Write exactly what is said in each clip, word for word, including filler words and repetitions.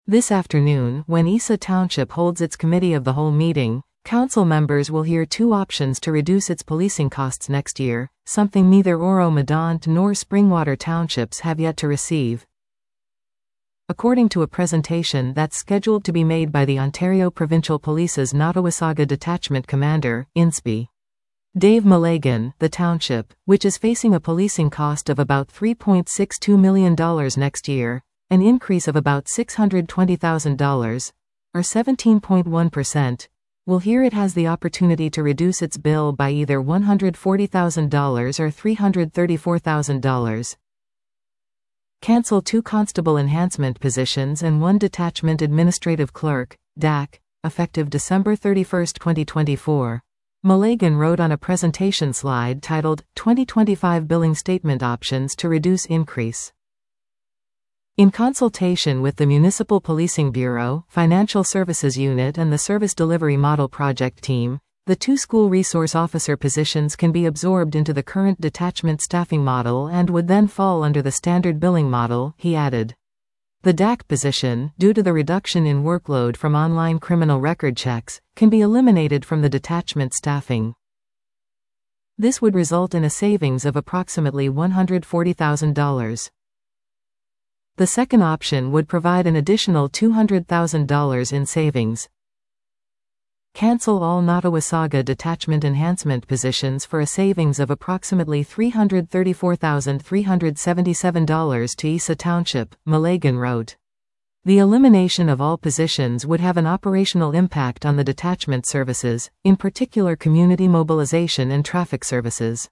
This afternoon, when Isa Township holds its committee of the whole meeting, council members will hear two options to reduce its policing costs next year, something neither Oro-Medonte nor Springwater townships have yet to receive. According to a presentation that's scheduled to be made by the Ontario Provincial Police's Nottawasaga Detachment Commander, I N S P. Dave Milligan, the township, which is facing a policing cost of about three point six two million dollars next year, an increase of about six hundred twenty thousand dollars, or seventeen point one percent, will hear it has the opportunity to reduce its bill by either one hundred forty thousand dollars or three hundred thirty-four thousand dollars. Cancel two constable enhancement positions and one detachment administrative clerk, D A C, effective December thirty-first, twenty twenty-four. Milligan wrote on a presentation slide titled, twenty twenty-five Billing Statement Options to Reduce Increase. In consultation with the Municipal Policing Bureau, Financial Services Unit and the Service Delivery Model Project Team, the two school resource officer positions can be absorbed into the current detachment staffing model and would then fall under the standard billing model, he added. The D A C position, due to the reduction in workload from online criminal record checks, can be eliminated from the detachment staffing. This would result in a savings of approximately one hundred forty thousand dollars. The second option would provide an additional two hundred thousand dollars in savings. Cancel all Nottawasaga detachment enhancement positions for a savings of approximately three hundred thirty-four thousand three hundred seventy-seven dollars to Isa Township, Milligan wrote. The elimination of all positions would have an operational impact on the detachment services, in particular community mobilization and traffic services.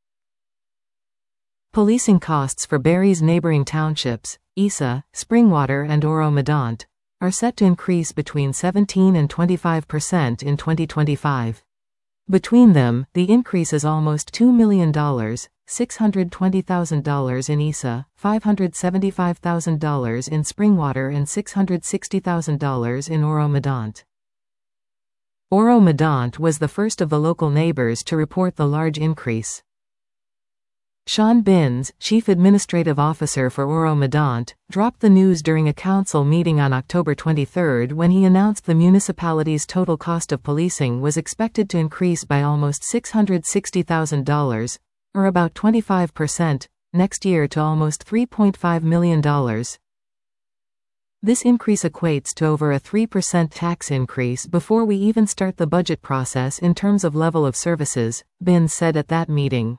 Policing costs for Barrie's neighboring townships, Isa, Springwater and Oro-Medonte, are set to increase between seventeen and twenty-five percent in twenty twenty-five. Between them, the increase is almost two million dollars, six hundred twenty thousand dollars in Isa, five hundred seventy-five thousand dollars in Springwater and six hundred sixty thousand dollars in Oro-Medonte. Oro-Medonte was the first of the local neighbors to report the large increase. Sean Binns, Chief Administrative Officer for Oro-Medonte, dropped the news during a council meeting on October twenty-third when he announced the municipality's total cost of policing was expected to increase by almost six hundred sixty thousand dollars, or about twenty-five percent, next year to almost three point five million dollars. This increase equates to over a three percent tax increase before we even start the budget process in terms of level of services, Binns said at that meeting.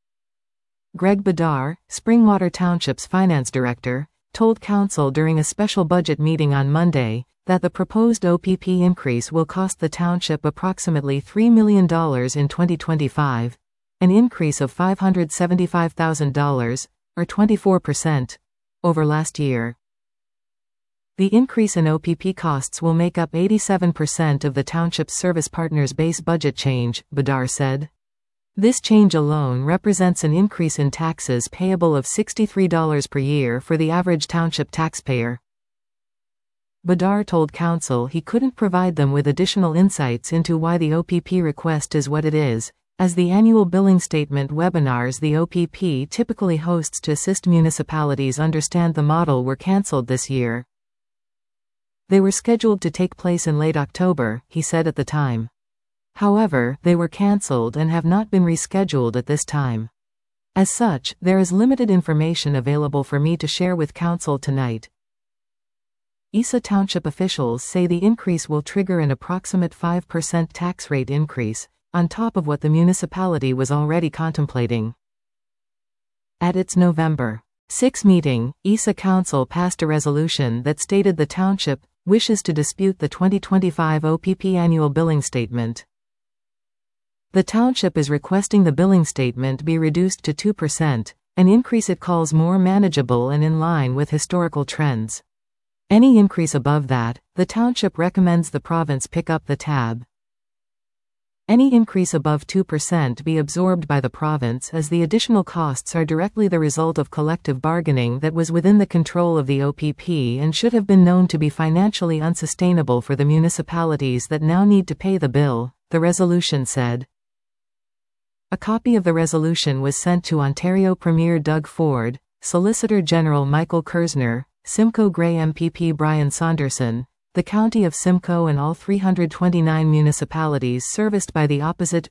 Greg Bedar, Springwater Township's finance director, told council during a special budget meeting on Monday that the proposed O P P increase will cost the township approximately three million dollars in twenty twenty-five, an increase of five hundred seventy-five thousand dollars, or twenty-four percent, over last year. The increase in O P P costs will make up eighty-seven percent of the township's service partners' base budget change, Bedar said. This change alone represents an increase in taxes payable of sixty-three dollars per year for the average township taxpayer. Bedar told council he couldn't provide them with additional insights into why the O P P request is what it is, as the annual billing statement webinars the O P P typically hosts to assist municipalities understand the model were cancelled this year. They were scheduled to take place in late October, he said at the time. However, they were cancelled and have not been rescheduled at this time. As such, there is limited information available for me to share with council tonight. Isa Township officials say the increase will trigger an approximate five percent tax rate increase, on top of what the municipality was already contemplating. At its November sixth meeting, Isa Council passed a resolution that stated the township wishes to dispute the twenty twenty-five O P P annual billing statement. The township is requesting the billing statement be reduced to two percent, an increase it calls more manageable and in line with historical trends. Any increase above that, the township recommends the province pick up the tab. Any increase above two percent be absorbed by the province, as the additional costs are directly the result of collective bargaining that was within the control of the O P P and should have been known to be financially unsustainable for the municipalities that now need to pay the bill, the resolution said. A copy of the resolution was sent to Ontario Premier Doug Ford, Solicitor General Michael Kersner, Simcoe Grey M P P Brian Saunderson, the County of Simcoe and all three hundred twenty-nine municipalities serviced by the opposite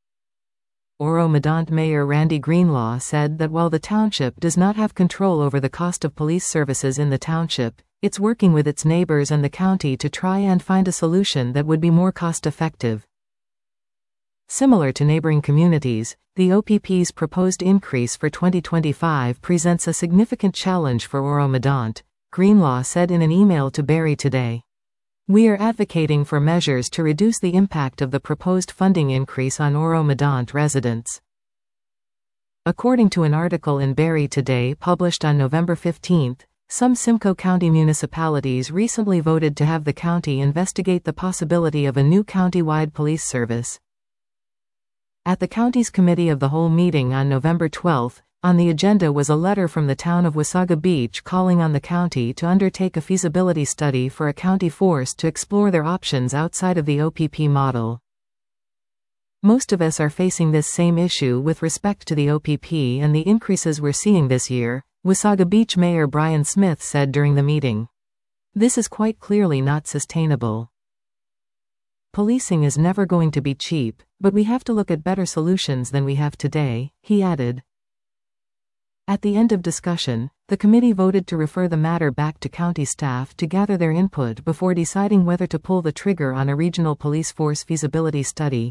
Oro-Medonte Mayor Randy Greenlaw said that while the township does not have control over the cost of police services in the township, it's working with its neighbors and the county to try and find a solution that would be more cost-effective. Similar to neighboring communities, the O P P's proposed increase for twenty twenty-five presents a significant challenge for Oro-Medonte, Greenlaw said in an email to Barrie Today. We are advocating for measures to reduce the impact of the proposed funding increase on Oro-Medonte residents. According to an article in Barrie Today published on November fifteenth, some Simcoe County municipalities recently voted to have the county investigate the possibility of a new county-wide police service. At the county's Committee of the Whole meeting on November twelfth, on the agenda was a letter from the town of Wasaga Beach calling on the county to undertake a feasibility study for a county force to explore their options outside of the O P P model. Most of us are facing this same issue with respect to the O P P and the increases we're seeing this year, Wasaga Beach Mayor Brian Smith said during the meeting. This is quite clearly not sustainable. Policing is never going to be cheap, but we have to look at better solutions than we have today, he added. At the end of discussion, the committee voted to refer the matter back to county staff to gather their input before deciding whether to pull the trigger on a regional police force feasibility study.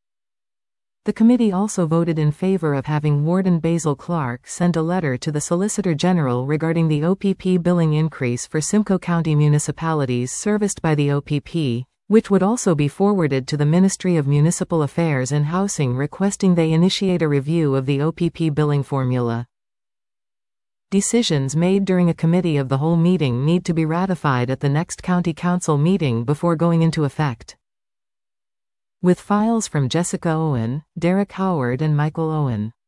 The committee also voted in favor of having Warden Basil Clark send a letter to the Solicitor General regarding the O P P billing increase for Simcoe County municipalities serviced by the O P P, which would also be forwarded to the Ministry of Municipal Affairs and Housing requesting they initiate a review of the O P P billing formula. Decisions made during a Committee of the Whole meeting need to be ratified at the next County Council meeting before going into effect. With files from Jessica Owen, Derek Howard and Michael Owen.